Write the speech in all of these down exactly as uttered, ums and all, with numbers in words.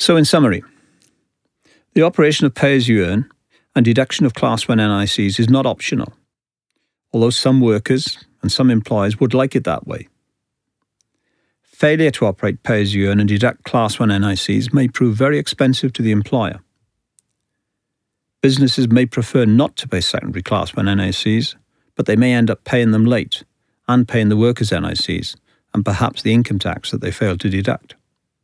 So in summary, the operation of pay-as-you-earn and deduction of Class one N I Cs is not optional, although some workers and some employers would like it that way. Failure to operate pay-as-you-earn and deduct Class one N I Cs may prove very expensive to the employer. Businesses may prefer not to pay secondary Class one N I Cs, but they may end up paying them late and paying the workers' N I Cs and perhaps the income tax that they failed to deduct.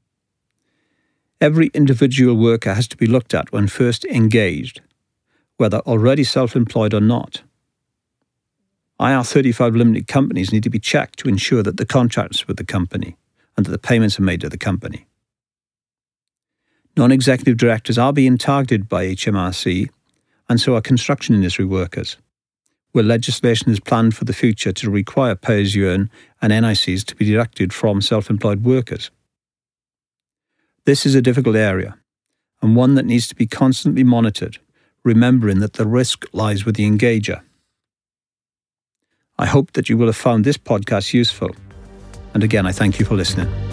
Every individual worker has to be looked at when first engaged, whether already self-employed or not. I R thirty-five limited companies need to be checked to ensure that the contracts with the company and that the payments are made to the company. Non-executive directors are being targeted by H M R C, and so are construction industry workers, where legislation is planned for the future to require pay-as-you-earn and N I Cs to be deducted from self-employed workers. This is a difficult area, and one that needs to be constantly monitored, remembering that the risk lies with the engager. I hope that you will have found this podcast useful, and again I thank you for listening.